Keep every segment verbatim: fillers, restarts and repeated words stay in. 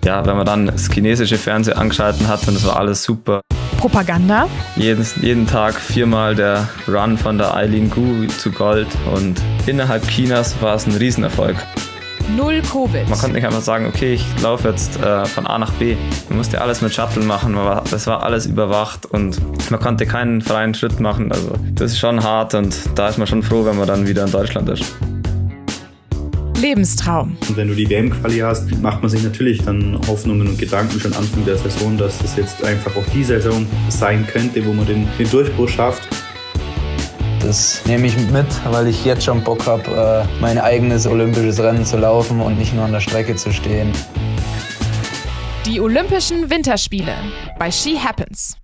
Ja, wenn man dann das chinesische Fernsehen angeschaltet hat und es war alles super. Propaganda. Jeden, jeden Tag viermal der Run von der Eileen Gu zu Gold und innerhalb Chinas war es ein Riesenerfolg. Null Covid. Man konnte nicht einfach sagen, okay, ich laufe jetzt äh, von A nach B. Man musste alles mit Shuttle machen, aber das war alles überwacht und man konnte keinen freien Schritt machen. Also das ist schon hart und da ist man schon froh, wenn man dann wieder in Deutschland ist. Lebenstraum. Und wenn du die W M-Quali hast, macht man sich natürlich dann Hoffnungen und Gedanken schon Anfang der Saison, dass das jetzt einfach auch die Saison sein könnte, wo man den, den Durchbruch schafft. Das nehme ich mit, weil ich jetzt schon Bock habe, mein eigenes olympisches Rennen zu laufen und nicht nur an der Strecke zu stehen. Die Olympischen Winterspiele bei Ski Happens.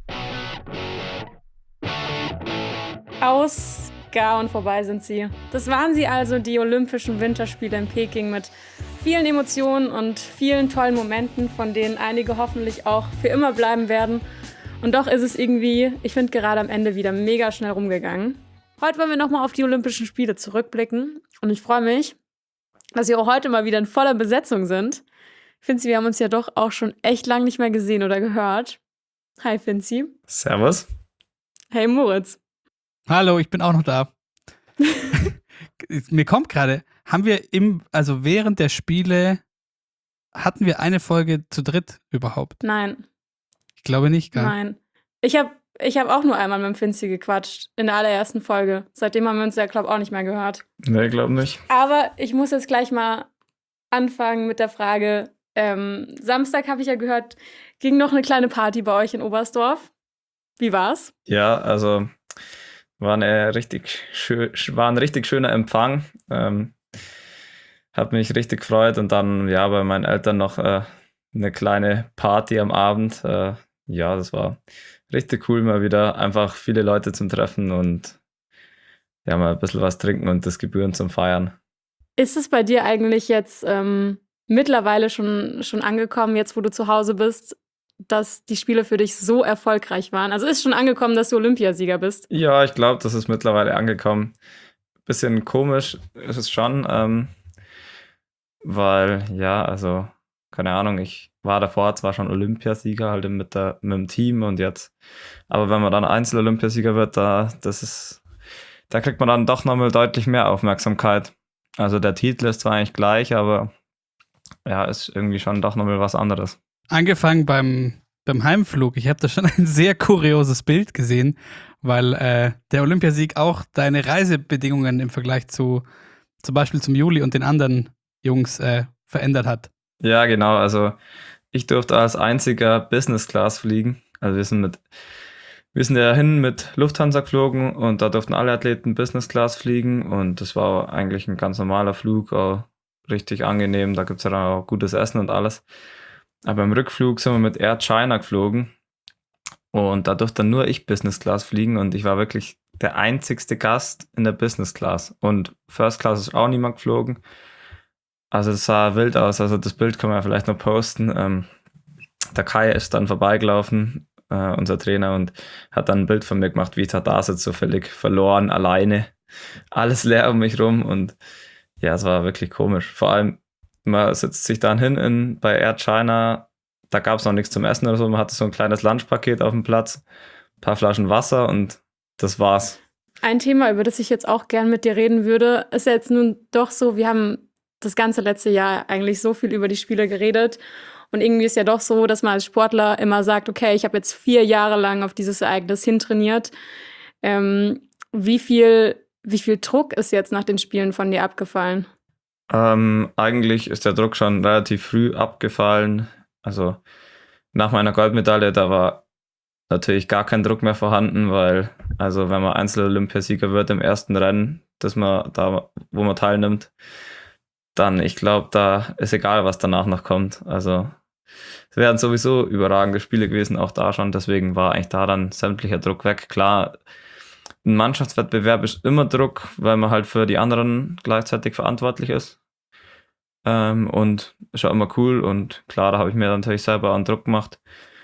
Aus, gar und vorbei sind sie. Das waren sie also, die Olympischen Winterspiele in Peking mit vielen Emotionen und vielen tollen Momenten, von denen einige hoffentlich auch für immer bleiben werden. Und doch ist es irgendwie, ich finde, gerade am Ende wieder mega schnell rumgegangen. Heute wollen wir nochmal auf die Olympischen Spiele zurückblicken und ich freue mich, dass wir auch heute mal wieder in voller Besetzung sind. Finzi, wir haben uns ja doch auch schon echt lang nicht mehr gesehen oder gehört. Hi Finzi. Servus. Hey Moritz. Hallo, ich bin auch noch da. Mir kommt gerade, haben wir im, also während der Spiele, hatten wir eine Folge zu dritt überhaupt? Nein. Ich glaube nicht, gell? Nein. Ich habe Ich habe auch nur einmal mit dem Finzi gequatscht, in der allerersten Folge. Seitdem haben wir uns ja, glaube ich, auch nicht mehr gehört. Nee, glaube nicht. Aber ich muss jetzt gleich mal anfangen mit der Frage, ähm, Samstag habe ich ja gehört, ging noch eine kleine Party bei euch in Oberstdorf. Wie war's? Ja, also war, eine richtig schön, war ein richtig schöner Empfang. Ähm, hat mich richtig gefreut und dann, ja, bei meinen Eltern noch äh, eine kleine Party am Abend. Äh, ja, das war richtig cool, mal wieder einfach viele Leute zum Treffen und ja, mal ein bisschen was trinken und das gebührend zum Feiern. Ist es bei dir eigentlich jetzt ähm, mittlerweile schon, schon angekommen, jetzt wo du zu Hause bist, dass die Spiele für dich so erfolgreich waren? Also ist schon angekommen, dass du Olympiasieger bist? Ja, ich glaube, das ist mittlerweile angekommen. Bisschen komisch ist es schon, ähm, weil, ja, also, keine Ahnung, ich war davor zwar schon Olympiasieger, halt mit, der, mit dem Team und jetzt, aber wenn man dann Einzel-Olympiasieger wird, da, das ist, da kriegt man dann doch nochmal deutlich mehr Aufmerksamkeit. Also der Titel ist zwar eigentlich gleich, aber ja, ist irgendwie schon doch nochmal was anderes. Angefangen beim, beim Heimflug. Ich habe da schon ein sehr kurioses Bild gesehen, weil äh, der Olympiasieg auch deine Reisebedingungen im Vergleich zu zum Beispiel zum Juli und den anderen Jungs äh, verändert hat. Ja, genau. Also ich durfte als einziger Business Class fliegen. Also wir sind mit, wir sind ja hin mit Lufthansa geflogen und da durften alle Athleten Business Class fliegen und das war eigentlich ein ganz normaler Flug, auch richtig angenehm. Da gibt es ja dann auch gutes Essen und alles. Aber im Rückflug sind wir mit Air China geflogen und da durfte dann nur ich Business Class fliegen und ich war wirklich der einzigste Gast in der Business Class und First Class ist auch niemand geflogen. Also das sah wild aus, also das Bild kann man ja vielleicht noch posten. Ähm, der Kai ist dann vorbeigelaufen, äh, unser Trainer, und hat dann ein Bild von mir gemacht, wie ich da sitze, so völlig verloren, alleine, alles leer um mich rum und ja, es war wirklich komisch. Vor allem, man sitzt sich dann hin in, bei Air China, da gab es noch nichts zum Essen oder so, man hatte so ein kleines Lunchpaket auf dem Platz, ein paar Flaschen Wasser und das war's. Ein Thema, über das ich jetzt auch gern mit dir reden würde, ist ja jetzt nun doch so, wir haben das ganze letzte Jahr eigentlich so viel über die Spiele geredet. Und irgendwie ist ja doch so, dass man als Sportler immer sagt, okay, ich habe jetzt vier Jahre lang auf dieses Ereignis hintrainiert. Ähm, wie viel, wie viel Druck ist jetzt nach den Spielen von dir abgefallen? Ähm, eigentlich ist der Druck schon relativ früh abgefallen. Also nach meiner Goldmedaille, da war natürlich gar kein Druck mehr vorhanden, weil, also wenn man Einzel-Olympiasieger wird im ersten Rennen, das man da, wo man teilnimmt, dann, ich glaube, da ist egal, was danach noch kommt. Also es wären sowieso überragende Spiele gewesen, auch da schon. Deswegen war eigentlich da dann sämtlicher Druck weg. Klar, ein Mannschaftswettbewerb ist immer Druck, weil man halt für die anderen gleichzeitig verantwortlich ist. Ähm, und ist auch immer cool. Und klar, da habe ich mir dann natürlich selber einen Druck gemacht.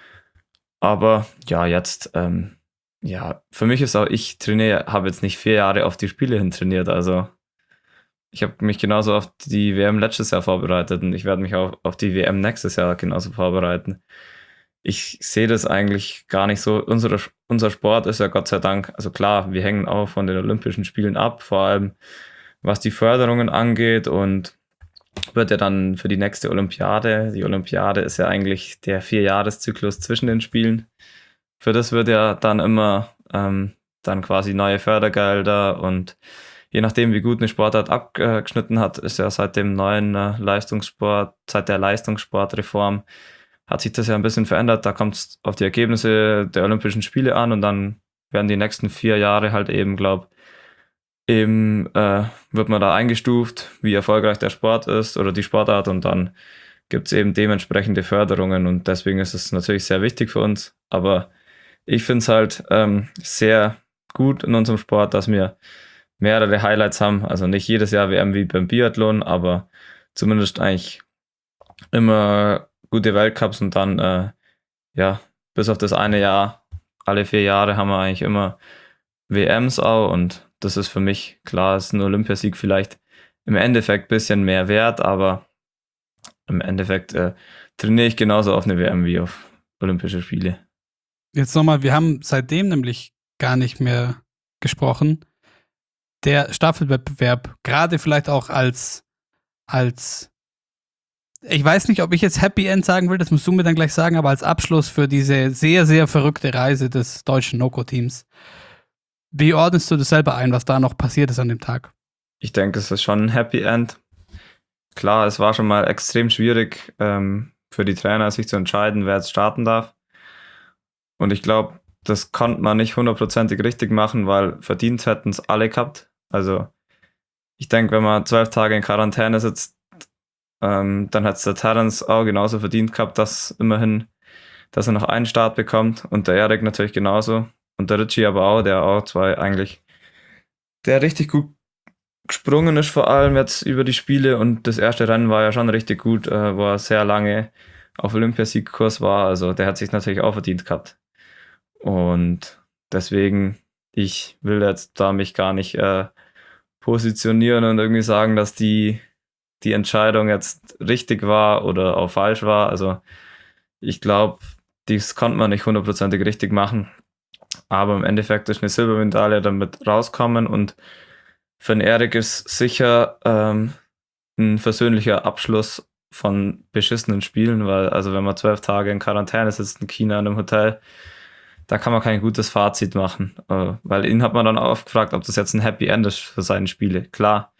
Aber ja, jetzt, ähm, ja, für mich ist auch, ich trainiere, habe jetzt nicht vier Jahre auf die Spiele hin trainiert. Also ich habe mich genauso auf die W M letztes Jahr vorbereitet und ich werde mich auch auf die W M nächstes Jahr genauso vorbereiten. Ich sehe das eigentlich gar nicht so. Unser, unser Sport ist ja Gott sei Dank, also klar, wir hängen auch von den Olympischen Spielen ab, vor allem was die Förderungen angeht, und wird ja dann für die nächste Olympiade, die Olympiade ist ja eigentlich der Vierjahreszyklus zwischen den Spielen. Für das wird ja dann immer ähm, dann quasi neue Fördergelder, und je nachdem, wie gut eine Sportart abgeschnitten hat, ist ja seit dem neuen äh, Leistungssport, seit der Leistungssportreform, hat sich das ja ein bisschen verändert. Da kommt es auf die Ergebnisse der Olympischen Spiele an, und dann werden die nächsten vier Jahre halt eben, glaube eben äh, wird man da eingestuft, wie erfolgreich der Sport ist oder die Sportart, und dann gibt es eben dementsprechende Förderungen, und deswegen ist es natürlich sehr wichtig für uns. Aber ich finde es halt ähm, sehr gut in unserem Sport, dass wir mehrere Highlights haben. Also nicht jedes Jahr W M wie beim Biathlon, aber zumindest eigentlich immer gute Weltcups, und dann, äh, ja, bis auf das eine Jahr, alle vier Jahre haben wir eigentlich immer W Ms auch, und das ist für mich, klar, ist ein Olympiasieg vielleicht im Endeffekt ein bisschen mehr wert, aber im Endeffekt äh, trainiere ich genauso auf eine W M wie auf Olympische Spiele. Jetzt nochmal, wir haben seitdem nämlich gar nicht mehr gesprochen. Der Staffelwettbewerb, gerade vielleicht auch als, als, ich weiß nicht, ob ich jetzt Happy End sagen will, das musst du mir dann gleich sagen, aber als Abschluss für diese sehr, sehr verrückte Reise des deutschen NOKO-Teams. Wie ordnest du das selber ein, was da noch passiert ist an dem Tag? Ich denke, es ist schon ein Happy End. Klar, es war schon mal extrem schwierig ähm, für die Trainer, sich zu entscheiden, wer jetzt starten darf. Und ich glaube, das konnte man nicht hundertprozentig richtig machen, weil verdient hätten es alle gehabt. Also ich denke, wenn man zwölf Tage in Quarantäne sitzt, ähm, dann hat es der Terence auch genauso verdient gehabt, dass immerhin, dass er noch einen Start bekommt, und der Erik natürlich genauso. Und der Richie aber auch, der auch zwei eigentlich, der richtig gut gesprungen ist, vor allem jetzt über die Spiele, und das erste Rennen war ja schon richtig gut, äh, wo er sehr lange auf Olympiasiegkurs war, also der hat sich natürlich auch verdient gehabt. Und deswegen, ich will jetzt da mich gar nicht äh, positionieren und irgendwie sagen, dass die, die Entscheidung jetzt richtig war oder auch falsch war. Also ich glaube, das konnte man nicht hundertprozentig richtig machen. Aber im Endeffekt ist eine Silbermedaille damit rauskommen, und für den Erik ist sicher ähm, ein versöhnlicher Abschluss von beschissenen Spielen, weil, also wenn man zwölf Tage in Quarantäne sitzt in China in einem Hotel, da kann man kein gutes Fazit machen, äh, weil ihn hat man dann auch gefragt, ob das jetzt ein Happy End ist für seine Spiele. Klar,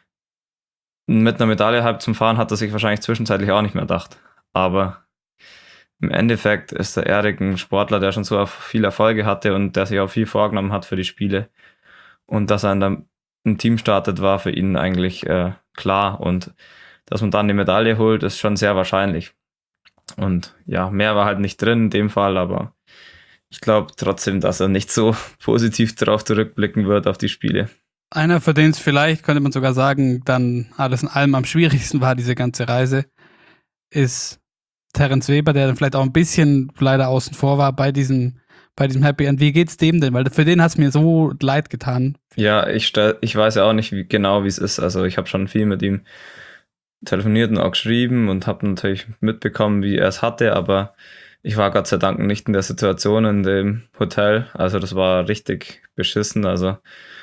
mit einer Medaille halb zum Fahren hat er sich wahrscheinlich zwischenzeitlich auch nicht mehr gedacht, aber im Endeffekt ist der Erik ein Sportler, der schon so viele Erfolge hatte und der sich auch viel vorgenommen hat für die Spiele. Und dass er in einem Team startet, war für ihn eigentlich äh, klar. Und dass man dann die Medaille holt, ist schon sehr wahrscheinlich. Und ja, mehr war halt nicht drin in dem Fall, aber ich glaube trotzdem, dass er nicht so positiv darauf zurückblicken wird, auf die Spiele. Einer, für den es vielleicht, könnte man sogar sagen, dann alles in allem am schwierigsten war, diese ganze Reise, ist Terence Weber, der dann vielleicht auch ein bisschen leider außen vor war bei diesem, bei diesem Happy End. Wie geht's dem denn? Weil für den hat es mir so leid getan. Ja, ich, stell, ich weiß ja auch nicht wie, genau, wie es ist. Also ich habe schon viel mit ihm telefoniert und auch geschrieben und habe natürlich mitbekommen, wie er es hatte, aber ich war Gott sei Dank nicht in der Situation in dem Hotel. Also das war richtig beschissen. Also,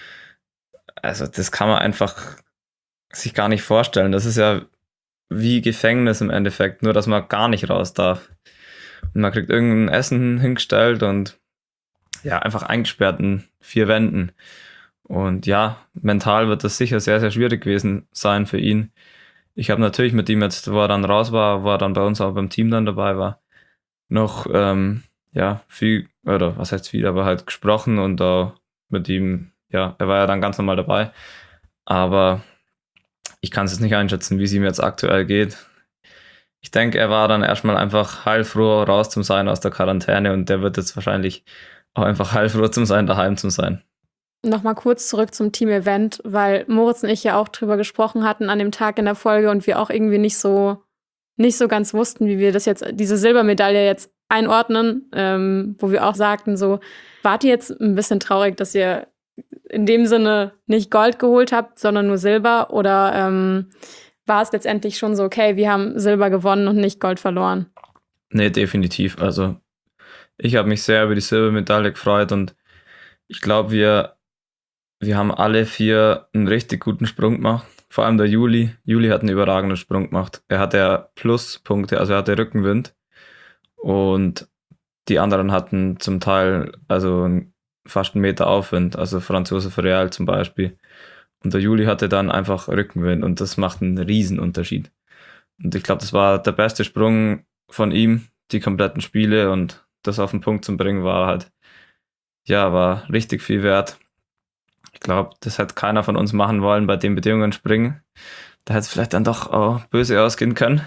also das kann man einfach sich gar nicht vorstellen. Das ist ja wie Gefängnis im Endeffekt, nur dass man gar nicht raus darf. Und man kriegt irgendein Essen hingestellt und ja, einfach eingesperrt in vier Wänden. Und ja, mental wird das sicher sehr, sehr schwierig gewesen sein für ihn. Ich habe natürlich mit ihm jetzt, wo er dann raus war, wo er dann bei uns auch beim Team dann dabei war, noch ähm, ja, viel, oder was heißt viel, aber halt gesprochen und auch mit ihm, ja, er war ja dann ganz normal dabei. Aber ich kann es jetzt nicht einschätzen, wie es ihm jetzt aktuell geht. Ich denke, er war dann erstmal einfach heilfroh raus zum Sein aus der Quarantäne, und der wird jetzt wahrscheinlich auch einfach heilfroh zum Sein, daheim zum Sein. Nochmal kurz zurück zum Team-Event, weil Moritz und ich ja auch drüber gesprochen hatten an dem Tag in der Folge und wir auch irgendwie nicht so, nicht so ganz wussten, wie wir das jetzt, diese Silbermedaille jetzt einordnen, ähm, wo wir auch sagten, so, wart ihr jetzt ein bisschen traurig, dass ihr in dem Sinne nicht Gold geholt habt, sondern nur Silber? Oder ähm, war es letztendlich schon so, okay, wir haben Silber gewonnen und nicht Gold verloren? Nee, definitiv. Also ich habe mich sehr über die Silbermedaille gefreut und ich glaube, wir, wir haben alle vier einen richtig guten Sprung gemacht. Vor allem der Juli. Juli hat einen überragenden Sprung gemacht. Er hatte ja Pluspunkte, also er hatte Rückenwind. Und die anderen hatten zum Teil also fast einen Meter Aufwind, also Franz Josef Real zum Beispiel. Und der Juli hatte dann einfach Rückenwind und das macht einen Riesenunterschied. Und ich glaube, das war der beste Sprung von ihm, die kompletten Spiele, und das auf den Punkt zu bringen war halt, ja, war richtig viel wert. Ich glaube, das hätte keiner von uns machen wollen, bei den Bedingungen springen. Da hätte es vielleicht dann doch auch böse ausgehen können.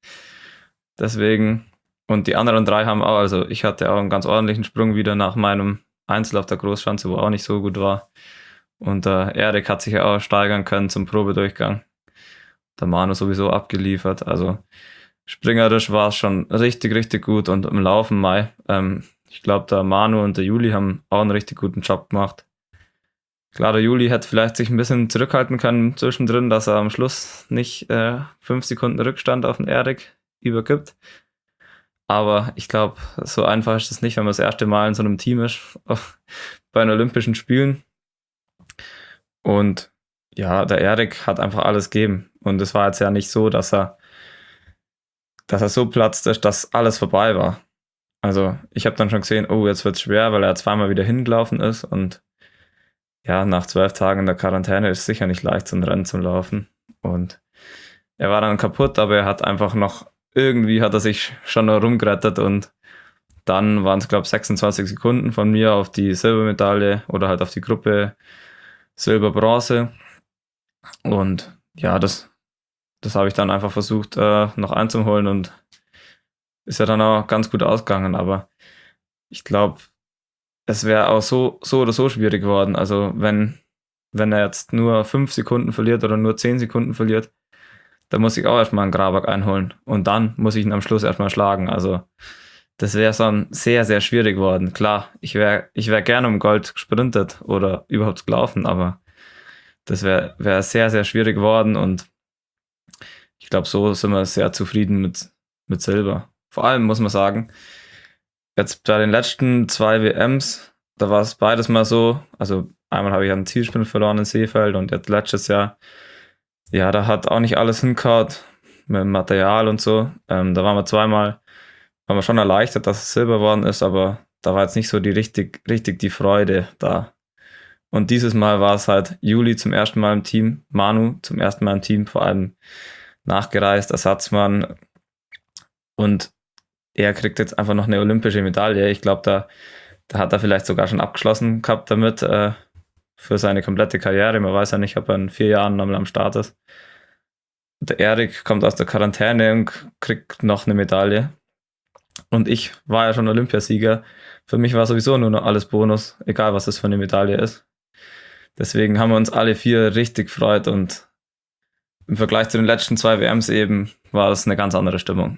Deswegen, und die anderen drei haben auch, also ich hatte auch einen ganz ordentlichen Sprung wieder nach meinem Einzel auf der Großschanze, wo auch nicht so gut war. Und der Erik hat sich ja auch steigern können zum Probedurchgang. Der Manu sowieso abgeliefert. Also springerisch war es schon richtig, richtig gut. Und im Laufen Mai, ähm, ich glaube, der Manu und der Juli haben auch einen richtig guten Job gemacht. Klar, der Juli hätte vielleicht sich ein bisschen zurückhalten können zwischendrin, dass er am Schluss nicht äh, fünf Sekunden Rückstand auf den Erik übergibt. Aber ich glaube, so einfach ist es nicht, wenn man das erste Mal in so einem Team ist, bei den Olympischen Spielen. Und ja, der Erik hat einfach alles gegeben. Und es war jetzt ja nicht so, dass er, dass er so platzt ist, dass alles vorbei war. Also ich habe dann schon gesehen, oh, jetzt wird es schwer, weil er zweimal wieder hingelaufen ist. Und ja, nach zwölf Tagen in der Quarantäne ist es sicher nicht leicht, so ein Rennen zu laufen. Und er war dann kaputt, aber er hat einfach noch, irgendwie hat er sich schon noch rumgerettet. Und dann waren es, glaube ich, sechsundzwanzig Sekunden von mir auf die Silbermedaille oder halt auf die Gruppe Silber-Bronze. Und ja, das, das habe ich dann einfach versucht äh, noch einzuholen und ist ja dann auch ganz gut ausgegangen. Aber ich glaube, es wäre auch so, so oder so schwierig geworden. Also wenn, wenn er jetzt nur fünf Sekunden verliert oder nur zehn Sekunden verliert, dann muss ich auch erstmal einen Grabak einholen. Und dann muss ich ihn am Schluss erstmal schlagen. Also das wäre schon sehr, sehr schwierig geworden. Klar, ich wäre ich wär gerne um Gold gesprintet oder überhaupt gelaufen, aber das wäre wär sehr, sehr schwierig geworden. Und ich glaube, so sind wir sehr zufrieden mit, mit Silber. Vor allem muss man sagen, jetzt bei den letzten zwei W Ms, da war es beides mal so, also einmal habe ich einen Zielsprint verloren in Seefeld und jetzt letztes Jahr, ja, da hat auch nicht alles hingehauen mit dem Material und so. Ähm, da waren wir zweimal, waren wir schon erleichtert, dass es Silber geworden ist, aber da war jetzt nicht so die richtig, richtig die Freude da. Und dieses Mal war es halt Juli zum ersten Mal im Team, Manu zum ersten Mal im Team, vor allem nachgereist, Ersatzmann, und er kriegt jetzt einfach noch eine olympische Medaille. Ich glaube, da, da hat er vielleicht sogar schon abgeschlossen gehabt damit äh, für seine komplette Karriere. Man weiß ja nicht, ob er in vier Jahren nochmal am Start ist. Der Erik kommt aus der Quarantäne und kriegt noch eine Medaille. Und ich war ja schon Olympiasieger. Für mich war sowieso nur noch alles Bonus, egal was das für eine Medaille ist. Deswegen haben wir uns alle vier richtig gefreut und im Vergleich zu den letzten zwei W Ms eben war das eine ganz andere Stimmung.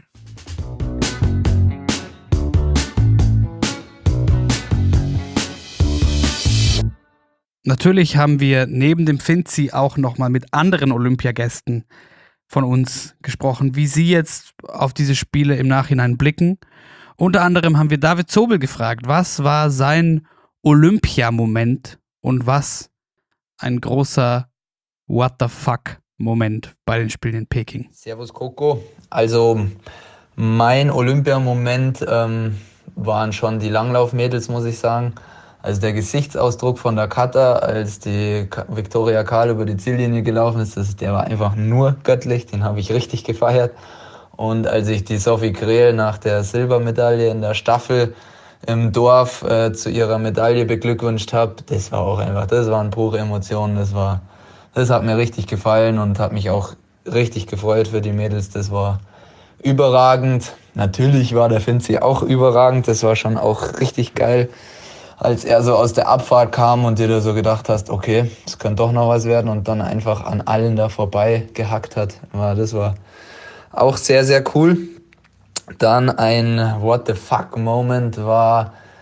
Natürlich haben wir neben dem Finzi auch nochmal mit anderen Olympiagästen von uns gesprochen, wie sie jetzt auf diese Spiele im Nachhinein blicken. Unter anderem haben wir David Zobel gefragt, was war sein Olympiamoment und was ein großer What the fuck Moment bei den Spielen in Peking. Servus Coco. Also mein Olympiamoment ähm, waren schon die Langlaufmädels, muss ich sagen. Also der Gesichtsausdruck von der Kata, als die Viktoria Karl über die Ziellinie gelaufen ist, das, der war einfach nur göttlich, den habe ich richtig gefeiert. Und als ich die Sophie Krehl nach der Silbermedaille in der Staffel im Dorf äh, zu ihrer Medaille beglückwünscht habe, das war auch einfach, das waren pure Emotionen, das war, das hat mir richtig gefallen und hat mich auch richtig gefreut für die Mädels, das war überragend. Natürlich war der Finzi auch überragend, das war schon auch richtig geil, als er so aus der Abfahrt kam und dir da so gedacht hast, okay, es könnte doch noch was werden und dann einfach an allen da vorbei gehackt hat. Das war auch sehr, sehr cool. Dann ein What the fuck Moment war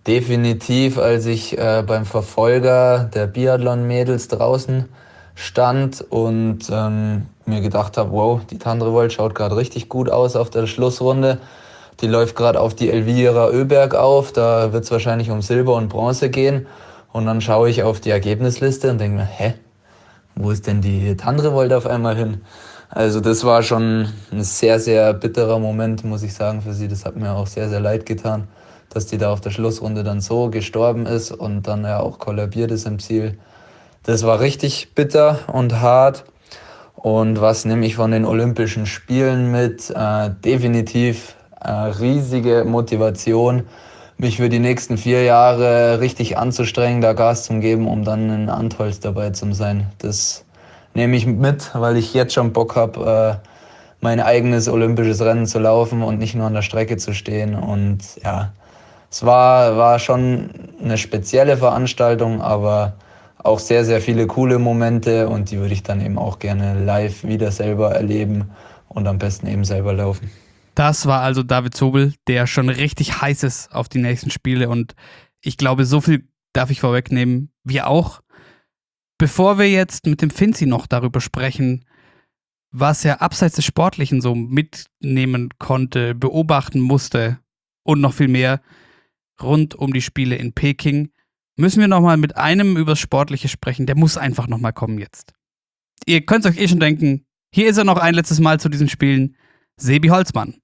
definitiv, als ich äh, beim Verfolger der Biathlon-Mädels draußen stand und ähm, mir gedacht habe, wow, die Tandrevold schaut gerade richtig gut aus auf der Schlussrunde. Die läuft gerade auf die Elvira Oeberg auf, da wird es wahrscheinlich um Silber und Bronze gehen. Und dann schaue ich auf die Ergebnisliste und denke mir, hä, wo ist denn die Tandrevold auf einmal hin? Also das war schon ein sehr, sehr bitterer Moment, muss ich sagen, für sie. Das hat mir auch sehr, sehr leid getan, dass die da auf der Schlussrunde dann so gestorben ist und dann ja auch kollabiert ist im Ziel. Das war richtig bitter und hart. Und was nehme ich von den Olympischen Spielen mit? Äh, definitiv äh, riesige Motivation, mich für die nächsten vier Jahre richtig anzustrengen, da Gas zu geben, um dann in Antholz dabei zu sein. Das nehme ich mit, weil ich jetzt schon Bock habe, äh, mein eigenes olympisches Rennen zu laufen und nicht nur an der Strecke zu stehen. Und ja, es war, war schon eine spezielle Veranstaltung, aber auch sehr, sehr viele coole Momente und die würde ich dann eben auch gerne live wieder selber erleben und am besten eben selber laufen. Das war also David Zobel, der schon richtig heiß ist auf die nächsten Spiele und ich glaube, so viel darf ich vorwegnehmen, wir auch. Bevor wir jetzt mit dem Finzi noch darüber sprechen, was er abseits des Sportlichen so mitnehmen konnte, beobachten musste und noch viel mehr rund um die Spiele in Peking, müssen wir nochmal mit einem übers Sportliche sprechen. Der muss einfach nochmal kommen jetzt. Ihr könnt es euch eh schon denken, hier ist er noch ein letztes Mal zu diesen Spielen. Sebi Holzmann.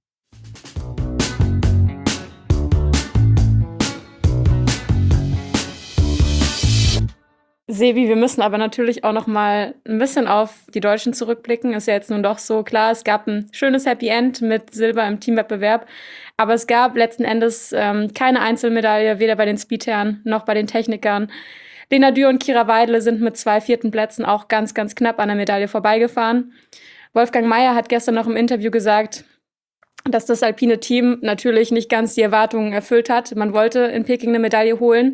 Sebi, wir müssen aber natürlich auch noch mal ein bisschen auf die Deutschen zurückblicken. Ist ja jetzt nun doch so klar, es gab ein schönes Happy End mit Silber im Teamwettbewerb, aber es gab letzten Endes ähm, keine Einzelmedaille, weder bei den Speedherren noch bei den Technikern. Lena Dürr und Kira Weidle sind mit zwei vierten Plätzen auch ganz, ganz knapp an der Medaille vorbeigefahren. Wolfgang Meier hat gestern noch im Interview gesagt, dass das alpine Team natürlich nicht ganz die Erwartungen erfüllt hat. Man wollte in Peking eine Medaille holen.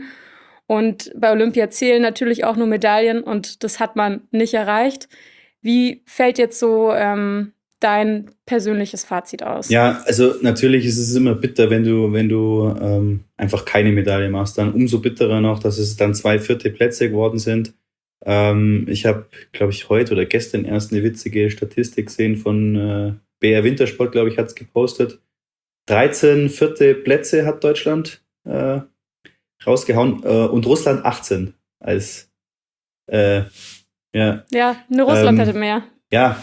Und bei Olympia zählen natürlich auch nur Medaillen und das hat man nicht erreicht. Wie fällt jetzt so ähm, dein persönliches Fazit aus? Ja, also natürlich ist es immer bitter, wenn du, wenn du ähm, einfach keine Medaille machst. Dann umso bitterer noch, dass es dann zwei vierte Plätze geworden sind. Ähm, ich habe, glaube ich, heute oder gestern erst eine witzige Statistik gesehen von äh, B R Wintersport, glaube ich, hat es gepostet. dreizehn vierte Plätze hat Deutschland äh, rausgehauen äh, und Russland achtzehn als äh, ja. Ja, nur Russland ähm, hätte mehr. Ja,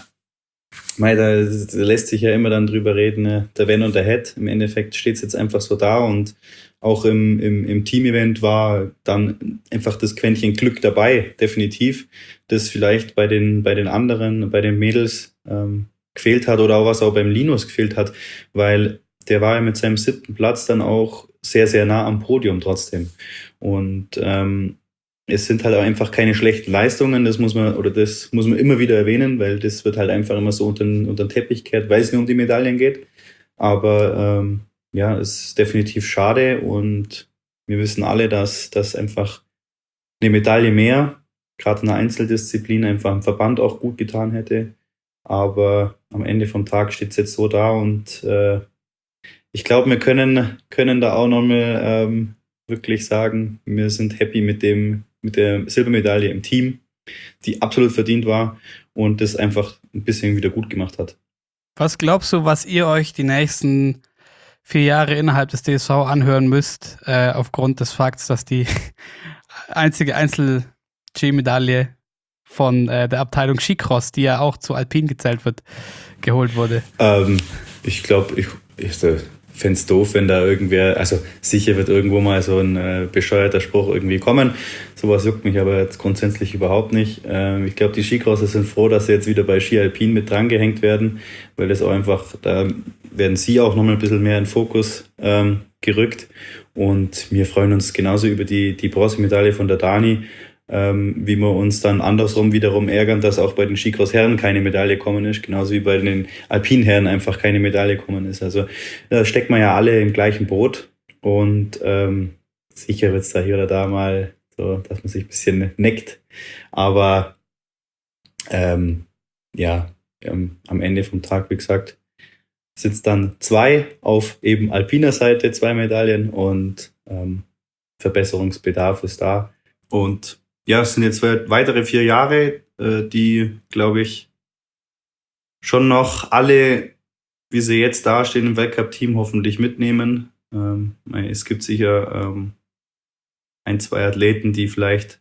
mei, da, da lässt sich ja immer dann drüber reden, ne? Der Wenn und der Hätt. Im Endeffekt steht es jetzt einfach so da und auch im, im, im Team-Event war dann einfach das Quäntchen Glück dabei, definitiv, das vielleicht bei den, bei den anderen, bei den Mädels ähm, gefehlt hat oder auch was auch beim Linus gefehlt hat, weil der war ja mit seinem siebten Platz dann auch sehr, sehr nah am Podium trotzdem. Und ähm, es sind halt auch einfach keine schlechten Leistungen, das muss man, oder das muss man immer wieder erwähnen, weil das wird halt einfach immer so unter, unter den Teppich gekehrt, weil es nur um die Medaillen geht. Aber ähm, ja, es ist definitiv schade und wir wissen alle, dass das einfach eine Medaille mehr, gerade in einer Einzeldisziplin, einfach im Verband auch gut getan hätte. Aber am Ende vom Tag steht es jetzt so da und äh, ich glaube, wir können, können da auch nochmal ähm, wirklich sagen, wir sind happy mit dem, mit der Silbermedaille im Team, die absolut verdient war und das einfach ein bisschen wieder gut gemacht hat. Was glaubst du, was ihr euch die nächsten vier Jahre innerhalb des D S V anhören müsst, äh, aufgrund des Fakts, dass die einzige Einzel-G-Medaille von äh, der Abteilung Skicross, die ja auch zu Alpin gezählt wird, geholt wurde? Ähm, ich glaube, ich, ich fände es doof, wenn da irgendwer, also sicher wird irgendwo mal so ein äh, bescheuerter Spruch irgendwie kommen. Sowas juckt mich aber jetzt grundsätzlich überhaupt nicht. Ähm, ich glaube, die Skicrosser sind froh, dass sie jetzt wieder bei Ski Alpin mit drangehängt werden, weil das auch einfach, da werden sie auch nochmal ein bisschen mehr in den Fokus ähm, gerückt. Und wir freuen uns genauso über die, die Bronzemedaille von der Dani, ähm, wie wir uns dann andersrum wiederum ärgern, dass auch bei den Skicross-Herren keine Medaille kommen ist, genauso wie bei den Alpin-Herren einfach keine Medaille kommen ist. Also da steckt man ja alle im gleichen Boot und ähm, sicher wird es da hier oder da mal so, dass man sich ein bisschen neckt. Aber ähm, ja, ähm, am Ende vom Tag, wie gesagt, sind es dann zwei auf eben alpiner Seite, zwei Medaillen und ähm, Verbesserungsbedarf ist da. Und ja, es sind jetzt weitere vier Jahre, äh, die, glaube ich, schon noch alle, wie sie jetzt dastehen im Weltcup-Team, hoffentlich mitnehmen. Ähm, es gibt sicher ähm, ein, zwei Athleten, die vielleicht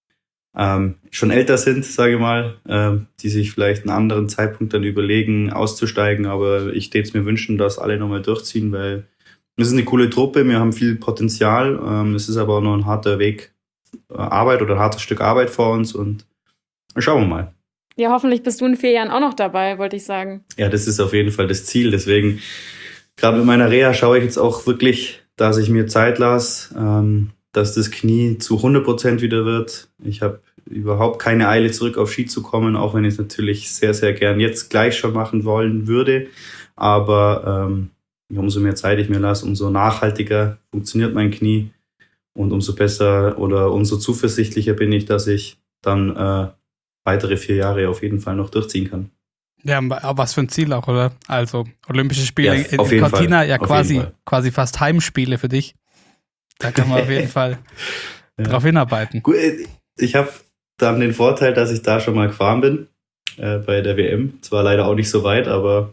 ähm, schon älter sind, sage ich mal, ähm, die sich vielleicht einen anderen Zeitpunkt dann überlegen, auszusteigen. Aber ich würde es mir wünschen, dass alle nochmal durchziehen, weil es ist eine coole Truppe, wir haben viel Potenzial. Ähm, es ist aber auch noch ein harter Weg äh, Arbeit oder ein hartes Stück Arbeit vor uns und schauen wir mal. Ja, hoffentlich bist du in vier Jahren auch noch dabei, wollte ich sagen. Ja, das ist auf jeden Fall das Ziel. Deswegen, gerade mit meiner Reha schaue ich jetzt auch wirklich, dass ich mir Zeit lasse, ähm, dass das Knie zu hundert Prozent wieder wird. Ich habe überhaupt keine Eile, zurück auf Ski zu kommen, auch wenn ich es natürlich sehr, sehr gern jetzt gleich schon machen wollen würde. Aber ähm, umso mehr Zeit ich mir lasse, umso nachhaltiger funktioniert mein Knie und umso besser oder umso zuversichtlicher bin ich, dass ich dann äh, weitere vier Jahre auf jeden Fall noch durchziehen kann. Ja, aber was für ein Ziel auch, oder? Also Olympische Spiele Ja, in, auf in jeden Cortina, Fall. ja Auf quasi, jeden Fall. quasi fast Heimspiele für dich. Da kann man auf jeden Fall Ja. drauf hinarbeiten. Gut, ich habe dann den Vorteil, dass ich da schon mal gefahren bin äh, bei der W M. Zwar leider auch nicht so weit, aber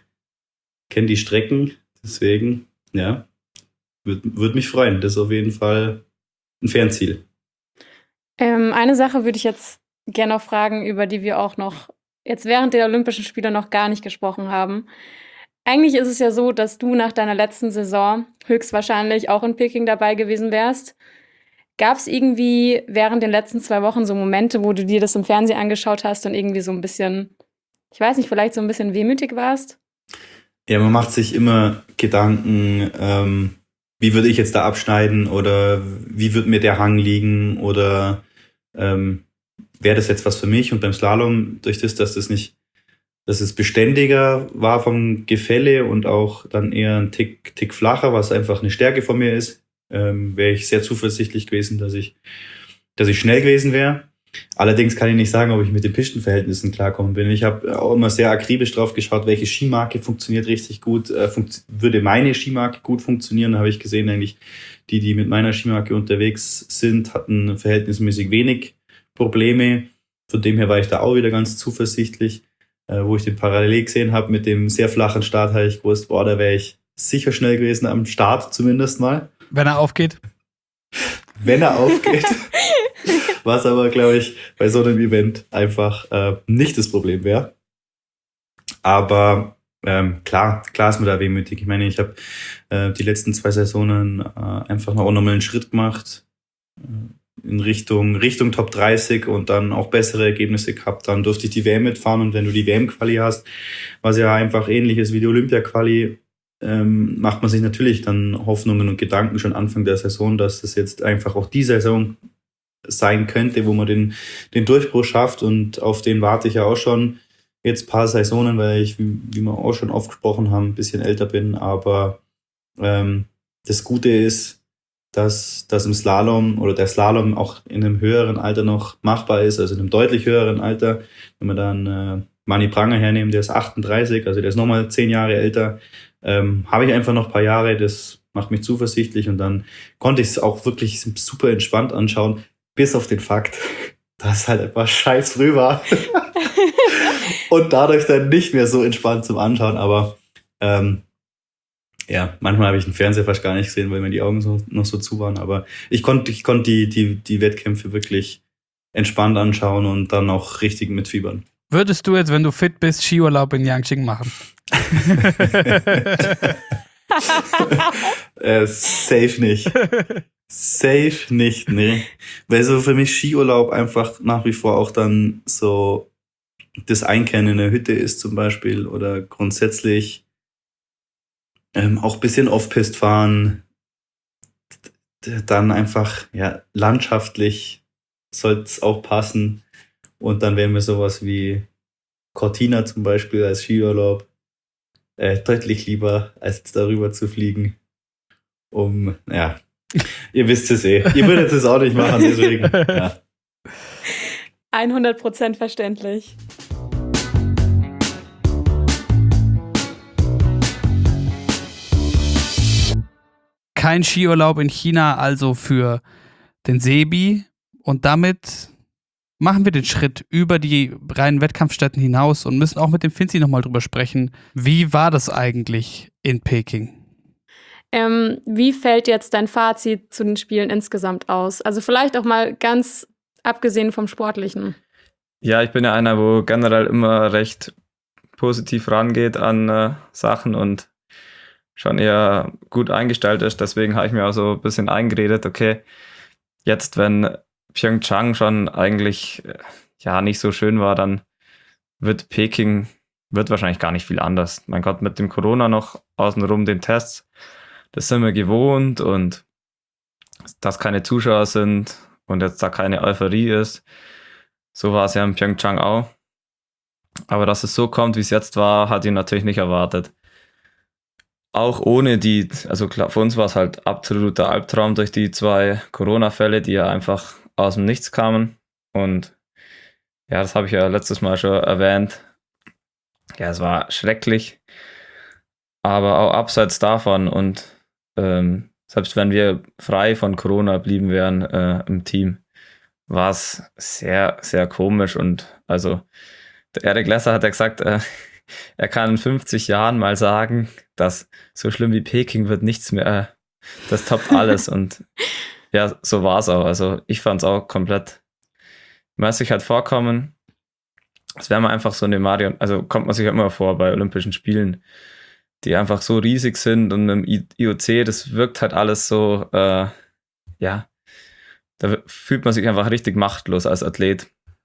kenne die Strecken. Deswegen, ja, würde würd mich freuen. Das ist auf jeden Fall ein Fernziel. Ähm, eine Sache würde ich jetzt gerne noch fragen, über die wir auch noch jetzt während der Olympischen Spiele noch gar nicht gesprochen haben. Eigentlich ist es ja so, dass du nach deiner letzten Saison höchstwahrscheinlich auch in Peking dabei gewesen wärst. Gab es irgendwie während den letzten zwei Wochen so Momente, wo du dir das im Fernsehen angeschaut hast und irgendwie so ein bisschen, ich weiß nicht, vielleicht so ein bisschen wehmütig warst? Ja, man macht sich immer Gedanken, ähm, wie würde ich jetzt da abschneiden oder wie wird mir der Hang liegen oder ähm, wäre das jetzt was für mich? Und beim Slalom, durch das, dass das nicht, dass es beständiger war vom Gefälle und auch dann eher ein Tick, Tick flacher, was einfach eine Stärke von mir ist, ähm, wäre ich sehr zuversichtlich gewesen, dass ich, dass ich schnell gewesen wäre. Allerdings kann ich nicht sagen, ob ich mit den Pistenverhältnissen klarkommen bin. Ich habe auch immer sehr akribisch drauf geschaut, welche Skimarke funktioniert richtig gut, äh, funkt- würde meine Skimarke gut funktionieren. Da habe ich gesehen, eigentlich die, die mit meiner Skimarke unterwegs sind, hatten verhältnismäßig wenig Probleme. Von dem her war ich da auch wieder ganz zuversichtlich. Äh, wo ich den parallel gesehen habe mit dem sehr flachen Start, habe ich gewusst, boah, da wäre ich sicher schnell gewesen am Start zumindest mal. Wenn er aufgeht. Wenn er aufgeht. Was aber, glaube ich, bei so einem Event einfach äh, nicht das Problem wäre. Aber ähm, klar, klar ist mir da wehmütig. Ich meine, ich habe äh, die letzten zwei Saisonen äh, einfach noch nochmal einen Schritt gemacht äh, in Richtung, Richtung Top dreißig und dann auch bessere Ergebnisse gehabt. Dann durfte ich die W M mitfahren und wenn du die W M-Quali hast, was ja einfach ähnlich ist wie die Olympia-Quali, ähm, macht man sich natürlich dann Hoffnungen und Gedanken schon Anfang der Saison, dass das jetzt einfach auch die Saison sein könnte, wo man den, den Durchbruch schafft und auf den warte ich ja auch schon jetzt ein paar Saisonen, weil ich, wie, wie wir auch schon oft gesprochen haben, ein bisschen älter bin, aber ähm, das Gute ist, dass, dass im Slalom oder der Slalom auch in einem höheren Alter noch machbar ist, also in einem deutlich höheren Alter, wenn wir dann äh, Mani Pranger hernehmen, der ist achtunddreißig, also der ist nochmal zehn Jahre älter, ähm, habe ich einfach noch ein paar Jahre, das macht mich zuversichtlich und dann konnte ich es auch wirklich super entspannt anschauen, bis auf den Fakt, dass es halt einfach scheiß früh war. Und dadurch dann nicht mehr so entspannt zum Anschauen. Aber ähm, ja, manchmal habe ich den Fernseher fast gar nicht gesehen, weil mir die Augen so, noch so zu waren. Aber ich konnte ich konnte die, die, die Wettkämpfe wirklich entspannt anschauen und dann auch richtig mitfiebern. Würdest du jetzt, wenn du fit bist, Skiurlaub in Yangqing machen? äh, safe nicht. Safe nicht, nee. Weil so für mich Skiurlaub einfach nach wie vor auch dann so das Einkehren in der Hütte ist zum Beispiel oder grundsätzlich ähm, auch ein bisschen Off-Pist fahren. Dann einfach, ja, landschaftlich soll es auch passen. Und dann wären wir sowas wie Cortina zum Beispiel als Skiurlaub äh, deutlich lieber, als darüber zu fliegen. Um, ja, ihr wisst es eh. Ihr würdet es auch nicht machen, deswegen, ja. hundert Prozent verständlich. kein Skiurlaub in China, also für den Sebi. Und damit machen wir den Schritt über die reinen Wettkampfstätten hinaus und müssen auch mit dem Finzi nochmal drüber sprechen. Wie war das eigentlich in Peking? Ähm, wie fällt jetzt dein Fazit zu den Spielen insgesamt aus? Also vielleicht auch mal ganz abgesehen vom Sportlichen. Ja, ich bin ja einer, wo generell immer recht positiv rangeht an äh, Sachen und schon eher gut eingestellt ist. Deswegen habe ich mir auch so ein bisschen eingeredet, okay, jetzt wenn Pyeongchang schon eigentlich äh, ja nicht so schön war, dann wird Peking wird wahrscheinlich gar nicht viel anders. Mein Gott, mit dem Corona noch außenrum den Tests, das sind wir gewohnt und dass keine Zuschauer sind und jetzt da keine Euphorie ist. So war es ja in Pyeongchang auch. Aber dass es so kommt, wie es jetzt war, hat ich natürlich nicht erwartet. Auch ohne die, also klar, für uns war es halt absoluter Albtraum durch die zwei Corona-Fälle, die ja einfach aus dem Nichts kamen. Und ja, das habe ich ja letztes Mal schon erwähnt. Ja, es war schrecklich. Aber auch abseits davon und ähm, selbst wenn wir frei von Corona blieben wären äh, im Team, war es sehr, sehr komisch. Und also der Erik Lesser hat ja gesagt, äh, er kann in fünfzig Jahren mal sagen, dass so schlimm wie Peking wird nichts mehr, äh, das toppt alles. Und ja, so war es auch. Also ich fand es auch komplett, man muss sich halt vorkommen, es wäre mal einfach so eine Marion, also kommt man sich immer vor bei Olympischen Spielen, die einfach so riesig sind und im I O C, das wirkt halt alles so, äh, ja, da fühlt man sich einfach richtig machtlos als Athlet.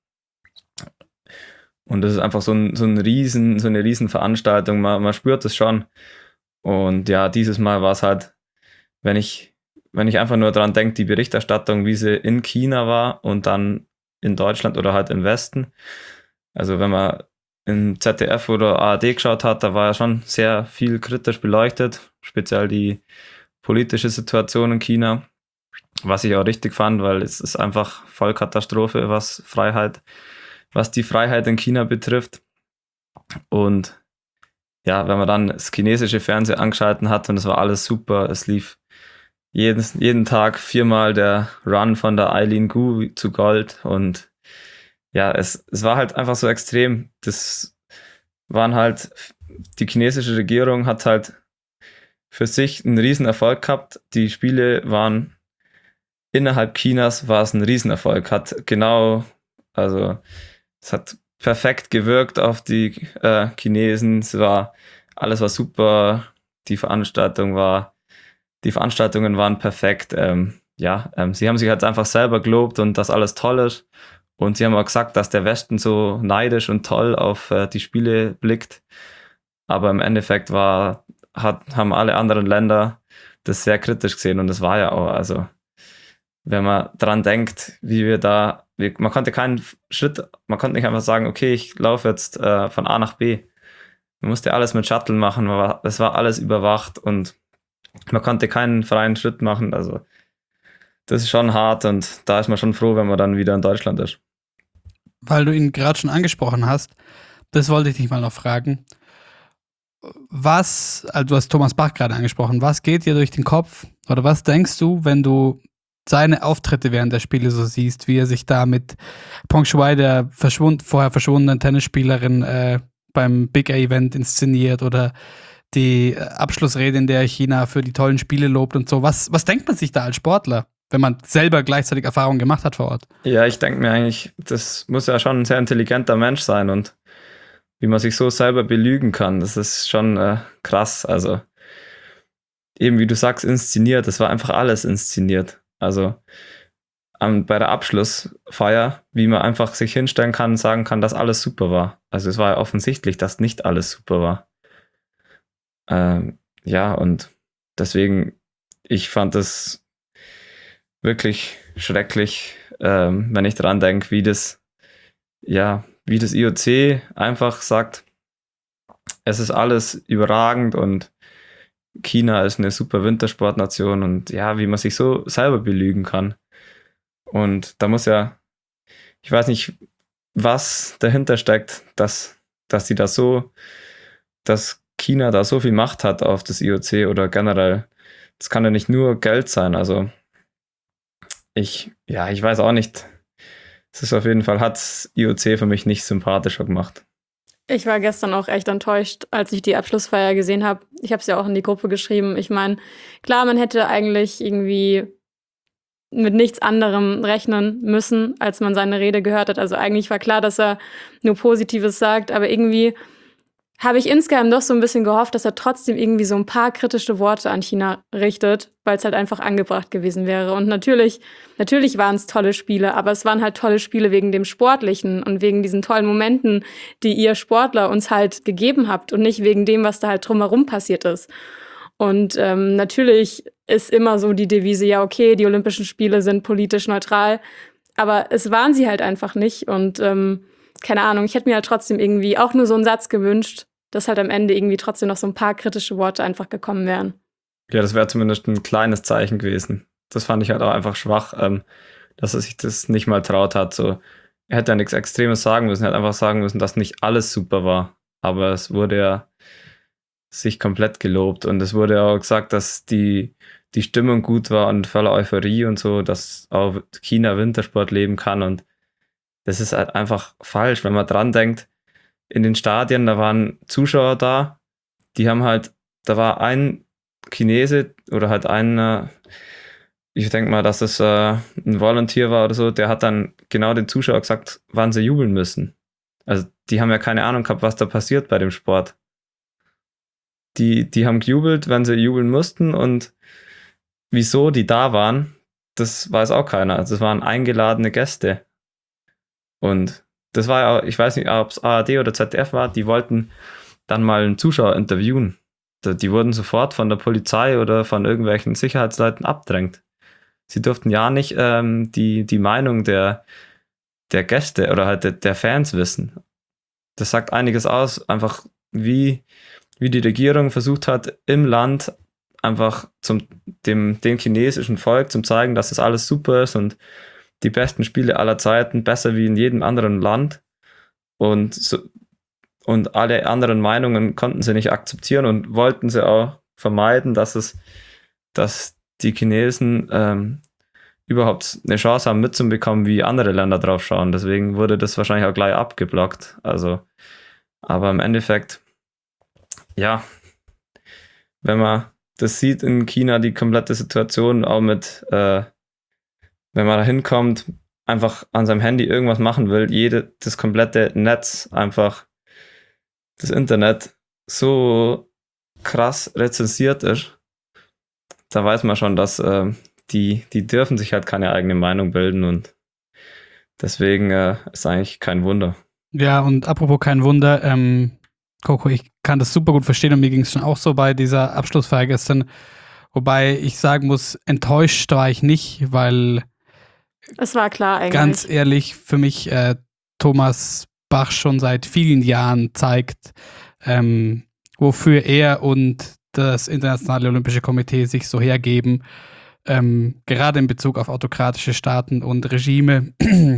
Und das ist einfach so, ein, so, ein riesen, so eine riesen Veranstaltung, man, man spürt es schon. Und ja, dieses Mal war es halt, wenn ich, wenn ich einfach nur daran denke, die Berichterstattung, wie sie in China war und dann in Deutschland oder halt im Westen. Also wenn man im Z D F oder A R D geschaut hat, da war ja schon sehr viel kritisch beleuchtet, speziell die politische Situation in China, was ich auch richtig fand, weil es ist einfach Vollkatastrophe, was Freiheit, was die Freiheit in China betrifft. Und ja, wenn man dann das chinesische Fernsehen angeschalten hat und es war alles super, es lief jeden, jeden Tag viermal der Run von der Eileen Gu zu Gold und ja, es, es war halt einfach so extrem. Das waren halt, die chinesische Regierung hat halt für sich einen Riesenerfolg gehabt. Die Spiele waren innerhalb Chinas, war es ein Riesenerfolg. Hat genau, also es hat perfekt gewirkt auf die äh, Chinesen. Es war, alles war super. Die Veranstaltung war, die Veranstaltungen waren perfekt. Ähm, ja, ähm, sie haben sich halt einfach selber gelobt und dass alles toll ist. Und sie haben auch gesagt, dass der Westen so neidisch und toll auf äh, die Spiele blickt. Aber im Endeffekt war, hat, haben alle anderen Länder das sehr kritisch gesehen. Und das war ja auch, also wenn man dran denkt, wie wir da, wie, man konnte keinen Schritt, man konnte nicht einfach sagen, okay, ich laufe jetzt äh, von A nach B. Man musste alles mit Shuttle machen, man war, es war alles überwacht und man konnte keinen freien Schritt machen. Also das ist schon hart und da ist man schon froh, wenn man dann wieder in Deutschland ist. Weil du ihn gerade schon angesprochen hast, das wollte ich dich mal noch fragen. Was, also du hast Thomas Bach gerade angesprochen, was geht dir durch den Kopf oder was denkst du, wenn du seine Auftritte während der Spiele so siehst, wie er sich da mit Peng Shuai, der verschwund, vorher verschwundenen Tennisspielerin, äh, beim Big A-Event inszeniert oder die Abschlussrede, in der China für die tollen Spiele lobt und so. Was, was denkt man sich da als Sportler, wenn man selber gleichzeitig Erfahrungen gemacht hat vor Ort? Ja, ich denke mir eigentlich, das muss ja schon ein sehr intelligenter Mensch sein und wie man sich so selber belügen kann, das ist schon äh, krass. Also eben wie du sagst, inszeniert, das war einfach alles inszeniert. Also ähm, bei der Abschlussfeier, wie man einfach sich hinstellen kann und sagen kann, dass alles super war. Also es war ja offensichtlich, dass nicht alles super war. Ähm, ja, und deswegen, ich fand das wirklich schrecklich, ähm, wenn ich dran denke, wie das, ja, wie das I O C einfach sagt, es ist alles überragend und China ist eine super Wintersportnation und ja, wie man sich so selber belügen kann. Und da muss ja, ich weiß nicht, was dahinter steckt, dass, dass die da so, dass China da so viel Macht hat auf das I O C oder generell das kann ja nicht nur Geld sein. Also ich, ja, ich weiß auch nicht. Es ist auf jeden Fall, hat I O C für mich nicht sympathischer gemacht. Ich war gestern auch echt enttäuscht, als ich die Abschlussfeier gesehen habe. Ich habe es ja auch in die Gruppe geschrieben. Ich meine, klar, man hätte eigentlich irgendwie mit nichts anderem rechnen müssen, als man seine Rede gehört hat. Also eigentlich war klar, dass er nur Positives sagt, aber irgendwie habe ich insgeheim doch so ein bisschen gehofft, dass er trotzdem irgendwie so ein paar kritische Worte an China richtet, weil es halt einfach angebracht gewesen wäre. Und natürlich, natürlich waren es tolle Spiele, aber es waren halt tolle Spiele wegen dem Sportlichen und wegen diesen tollen Momenten, die ihr Sportler uns halt gegeben habt und nicht wegen dem, was da halt drumherum passiert ist. Und ähm, natürlich ist immer so die Devise, ja okay, die Olympischen Spiele sind politisch neutral, aber es waren sie halt einfach nicht und ähm, keine Ahnung, ich hätte mir halt trotzdem irgendwie auch nur so einen Satz gewünscht, dass halt am Ende irgendwie trotzdem noch so ein paar kritische Worte einfach gekommen wären. Ja, das wäre zumindest ein kleines Zeichen gewesen. Das fand ich halt auch einfach schwach, ähm, dass er sich das nicht mal traut hat. So, er hätte ja nichts Extremes sagen müssen, er hätte einfach sagen müssen, dass nicht alles super war. Aber es wurde ja sich komplett gelobt und es wurde ja auch gesagt, dass die, die Stimmung gut war und voller Euphorie und so, dass auch China Wintersport leben kann und das ist halt einfach falsch, wenn man dran denkt, in den Stadien, da waren Zuschauer da, die haben halt, da war ein Chinese oder halt ein, ich denke mal, dass es äh, ein Volunteer war oder so, der hat dann genau den Zuschauern gesagt, wann sie jubeln müssen. Also die haben ja keine Ahnung gehabt, was da passiert bei dem Sport. Die, die haben gejubelt, wenn sie jubeln mussten und wieso die da waren, das weiß auch keiner. Also es waren eingeladene Gäste. Und das war ja, ich weiß nicht, ob es A R D oder Z D F war, die wollten dann mal einen Zuschauer interviewen. Die wurden sofort von der Polizei oder von irgendwelchen Sicherheitsleuten abdrängt. Sie durften ja nicht ähm, die, die Meinung der, der Gäste oder halt der, der Fans wissen. Das sagt einiges aus, einfach wie, wie die Regierung versucht hat, im Land einfach zum, dem, dem chinesischen Volk zu zeigen, dass das alles super ist und die besten Spiele aller Zeiten, besser wie in jedem anderen Land. Und, so, und alle anderen Meinungen konnten sie nicht akzeptieren und wollten sie auch vermeiden, dass es, dass die Chinesen ähm, überhaupt eine Chance haben mitzubekommen, wie andere Länder drauf schauen. Deswegen wurde das wahrscheinlich auch gleich abgeblockt. Also, aber im Endeffekt, ja, wenn man das sieht in China, die komplette Situation, auch mit äh, wenn man da hinkommt, einfach an seinem Handy irgendwas machen will, jede, das komplette Netz, einfach das Internet so krass rezensiert ist, da weiß man schon, dass äh, die, die dürfen sich halt keine eigene Meinung bilden und deswegen äh, ist eigentlich kein Wunder. Ja, und apropos kein Wunder, ähm, Coco, ich kann das super gut verstehen und mir ging es schon auch so bei dieser Abschlussfeier gestern, wobei ich sagen muss, enttäuscht war ich nicht, weil es war klar eigentlich. Ganz ehrlich, für mich äh, Thomas Bach schon seit vielen Jahren zeigt, ähm, wofür er und das Internationale Olympische Komitee sich so hergeben, ähm, gerade in Bezug auf autokratische Staaten und Regime.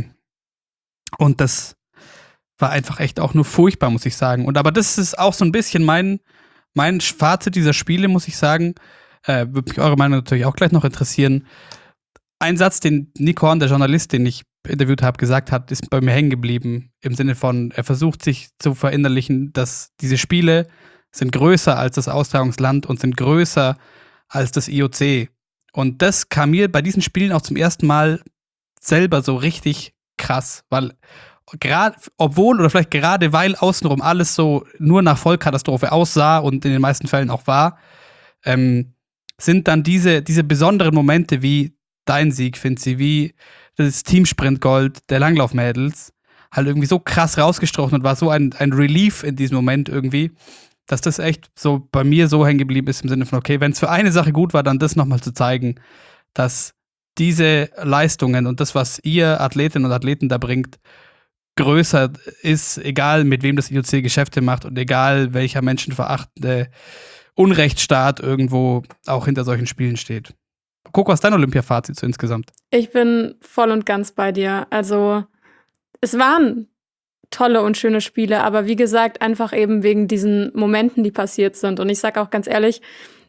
Und das war einfach echt auch nur furchtbar, muss ich sagen. Und aber das ist auch so ein bisschen mein, mein Fazit dieser Spiele, muss ich sagen. Äh, würde mich eure Meinung natürlich auch gleich noch interessieren. Ein Satz, den Nico Horn, der Journalist, den ich interviewt habe, gesagt hat, ist bei mir hängen geblieben. Im Sinne von, er versucht sich zu verinnerlichen, dass diese Spiele sind größer als das Austragungsland und sind größer als das I O C. Und das kam mir bei diesen Spielen auch zum ersten Mal selber so richtig krass, weil gerade, obwohl oder vielleicht gerade weil außenrum alles so nur nach Vollkatastrophe aussah und in den meisten Fällen auch war, ähm, sind dann diese, diese besonderen Momente wie dein Sieg, Finzi, wie das Teamsprint-Gold der Langlaufmädels halt irgendwie so krass rausgestochen und war so ein, ein Relief in diesem Moment irgendwie, dass das echt so bei mir so hängen geblieben ist im Sinne von, okay, wenn es für eine Sache gut war, dann das nochmal zu zeigen, dass diese Leistungen und das, was ihr Athletinnen und Athleten da bringt, größer ist, egal mit wem das I O C Geschäfte macht und egal welcher menschenverachtende Unrechtsstaat irgendwo auch hinter solchen Spielen steht. Coco, was ist dein Olympia-Fazit so insgesamt? Ich bin voll und ganz bei dir. Also es waren tolle und schöne Spiele, aber wie gesagt, einfach eben wegen diesen Momenten, die passiert sind. Und ich sage auch ganz ehrlich,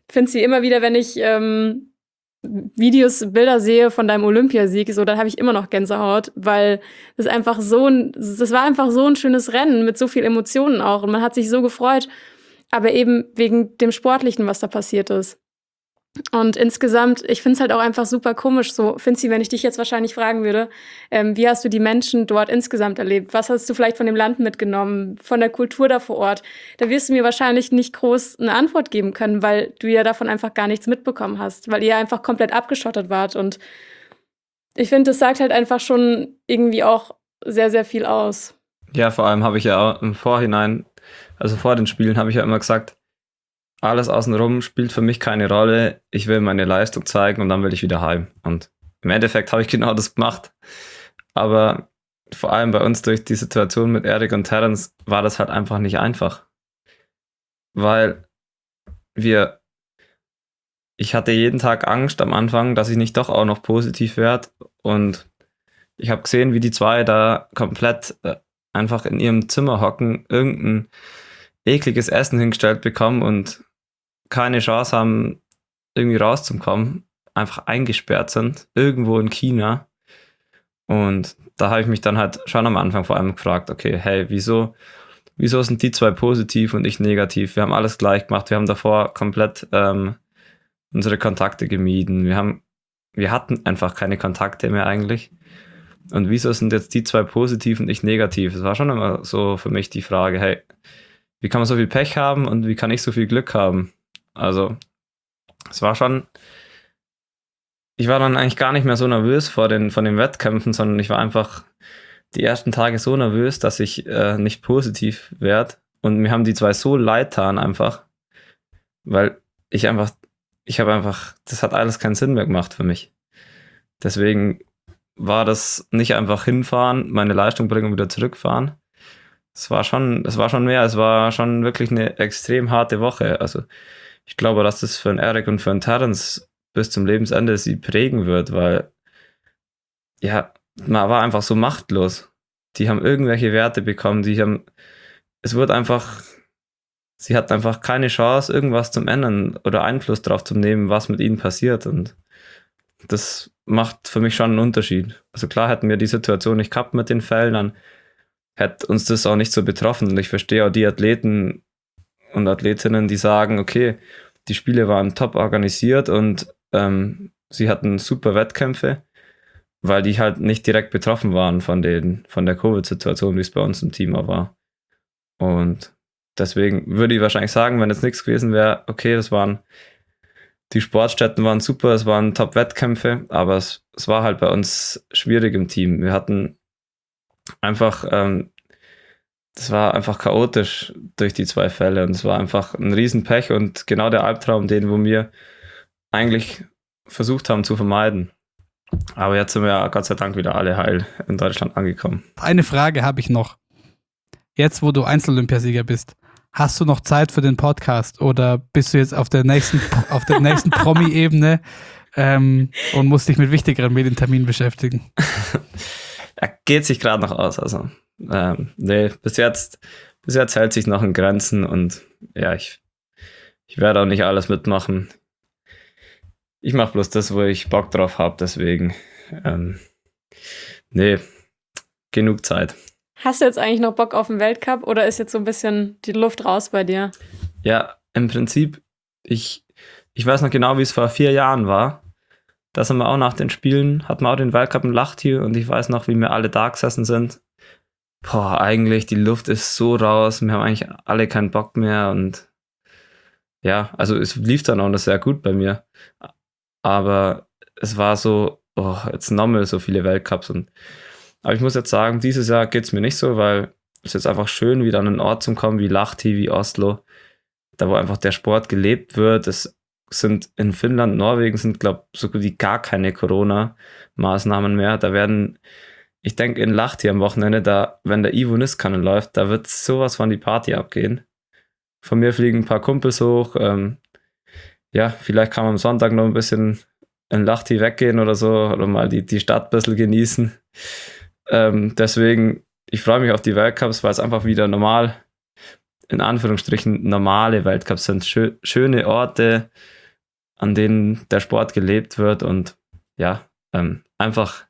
finde sie immer wieder, wenn ich ähm, Videos, Bilder sehe von deinem Olympiasieg, so, dann habe ich immer noch Gänsehaut, weil das einfach so ein, das war einfach so ein schönes Rennen mit so viel Emotionen auch und man hat sich so gefreut, aber eben wegen dem Sportlichen, was da passiert ist. Und insgesamt, ich finde es halt auch einfach super komisch, so, Finzi, wenn ich dich jetzt wahrscheinlich fragen würde, ähm, wie hast du die Menschen dort insgesamt erlebt? Was hast du vielleicht von dem Land mitgenommen, von der Kultur da vor Ort? Da wirst du mir wahrscheinlich nicht groß eine Antwort geben können, weil du ja davon einfach gar nichts mitbekommen hast, weil ihr einfach komplett abgeschottet wart. Und ich finde, das sagt halt einfach schon irgendwie auch sehr, sehr viel aus. Ja, vor allem habe ich ja auch im Vorhinein, also vor den Spielen, habe ich ja immer gesagt, alles außenrum spielt für mich keine Rolle. Ich will meine Leistung zeigen und dann will ich wieder heim. Und im Endeffekt habe ich genau das gemacht. Aber vor allem bei uns durch die Situation mit Erik und Terence war das halt einfach nicht einfach. Weil wir, ich hatte jeden Tag Angst am Anfang, dass ich nicht doch auch noch positiv werde. Und ich habe gesehen, wie die zwei da komplett äh, einfach in ihrem Zimmer hocken, irgendein ekliges Essen hingestellt bekommen und keine Chance haben, irgendwie rauszukommen, einfach eingesperrt sind, irgendwo in China. Und da habe ich mich dann halt schon am Anfang vor allem gefragt, okay, hey, wieso, wieso sind die zwei positiv und ich negativ? Wir haben alles gleich gemacht, wir haben davor komplett ähm, unsere Kontakte gemieden, wir haben, wir hatten einfach keine Kontakte mehr eigentlich. Und wieso sind jetzt die zwei positiv und ich negativ? Es war schon immer so für mich die Frage, hey, wie kann man so viel Pech haben und wie kann ich so viel Glück haben? Also, es war schon, ich war dann eigentlich gar nicht mehr so nervös vor den, von den Wettkämpfen, sondern ich war einfach die ersten Tage so nervös, dass ich äh, nicht positiv werde. Und mir haben die zwei so leid getan einfach, weil ich einfach, ich habe einfach, das hat alles keinen Sinn mehr gemacht für mich. Deswegen war das nicht einfach hinfahren, meine Leistung bringen und wieder zurückfahren. Es war schon, es war schon mehr, es war schon wirklich eine extrem harte Woche. Also ich glaube, dass das für einen Erik und für einen Terence bis zum Lebensende sie prägen wird, weil ja, man war einfach so machtlos. Die haben irgendwelche Werte bekommen, die haben, es wird einfach, sie hatten einfach keine Chance, irgendwas zu ändern oder Einfluss darauf zu nehmen, was mit ihnen passiert. Und das macht für mich schon einen Unterschied. Also klar hätten wir die Situation nicht gehabt mit den Fällen, dann hätte uns das auch nicht so betroffen. Und ich verstehe auch die Athleten und Athletinnen, die sagen, okay, die Spiele waren top organisiert und ähm, sie hatten super Wettkämpfe, weil die halt nicht direkt betroffen waren von, den, von der Covid-Situation, wie es bei uns im Team auch war. Und deswegen würde ich wahrscheinlich sagen, wenn jetzt nichts gewesen wäre, okay, das waren, die Sportstätten waren super, es waren Top-Wettkämpfe, aber es, es war halt bei uns schwierig im Team. Wir hatten einfach, ähm, das war einfach chaotisch durch die zwei Fälle und es war einfach ein Riesenpech und genau der Albtraum, den wo wir eigentlich versucht haben zu vermeiden. Aber jetzt sind wir ja Gott sei Dank wieder alle heil in Deutschland angekommen. Eine Frage habe ich noch. Jetzt, wo du Einzel-Olympiasieger bist, hast du noch Zeit für den Podcast oder bist du jetzt auf der nächsten, auf der nächsten Promi-Ebene ähm, und musst dich mit wichtigeren Medienterminen beschäftigen? Er geht sich gerade noch aus. Also, ähm, nee, bis jetzt, bis jetzt hält sich noch in Grenzen und ja, ich, ich werde auch nicht alles mitmachen. Ich mache bloß das, wo ich Bock drauf habe, deswegen, ähm, nee, genug Zeit. Hast du jetzt eigentlich noch Bock auf den Weltcup oder ist jetzt so ein bisschen die Luft raus bei dir? Ja, im Prinzip, ich, ich weiß noch genau, wie es vor vier Jahren war. Da sind wir auch nach den Spielen, hatten wir auch den Weltcup in Lahti und ich weiß noch, wie wir alle da gesessen sind. Boah, eigentlich, die Luft ist so raus, wir haben eigentlich alle keinen Bock mehr und ja, also es lief dann auch noch sehr gut bei mir. Aber es war so, oh, jetzt nochmal so viele Weltcups. Und, aber ich muss jetzt sagen, dieses Jahr geht es mir nicht so, weil es ist einfach schön, wieder an einen Ort zu kommen wie Lahti, wie Oslo, da wo einfach der Sport gelebt wird. Es sind in Finnland, Norwegen sind, glaube ich, so gut wie gar keine Corona-Maßnahmen mehr. Da werden, ich denke in Lahti am Wochenende, da, wenn der Ivo Niskanen läuft, da wird sowas von die Party abgehen. Von mir fliegen ein paar Kumpels hoch, ähm, ja, vielleicht kann man am Sonntag noch ein bisschen in Lahti weggehen oder so oder mal die, die Stadt ein bisschen genießen. Ähm, deswegen, ich freue mich auf die Weltcups, weil es einfach wieder normal, in Anführungsstrichen normale Weltcups sind. Schö- schöne Orte, an denen der Sport gelebt wird und ja, ähm, einfach,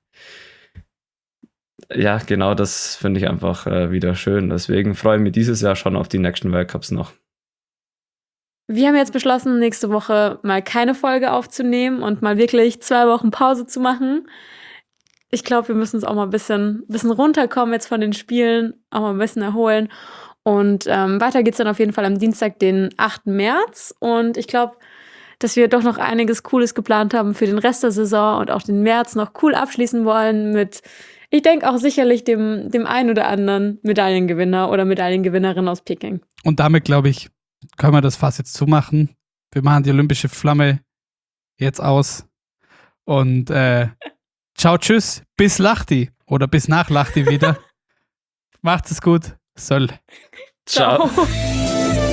ja, genau das finde ich einfach äh, wieder schön. Deswegen freue ich mich dieses Jahr schon auf die nächsten Weltcups noch. Wir haben jetzt beschlossen, nächste Woche mal keine Folge aufzunehmen und mal wirklich zwei Wochen Pause zu machen. Ich glaube, wir müssen uns auch mal ein bisschen, bisschen runterkommen jetzt von den Spielen, auch mal ein bisschen erholen. Und ähm, weiter geht's dann auf jeden Fall am Dienstag, den achten März. Und ich glaube, dass wir doch noch einiges Cooles geplant haben für den Rest der Saison und auch den März noch cool abschließen wollen mit, ich denke auch sicherlich dem, dem einen oder anderen Medaillengewinner oder Medaillengewinnerin aus Peking. Und damit, glaube ich, können wir das Fass jetzt zumachen. Wir machen die olympische Flamme jetzt aus. Und äh, ciao, tschüss, bis Lahti oder bis nach Lahti wieder. Macht es gut. Soll. Ciao. Ciao.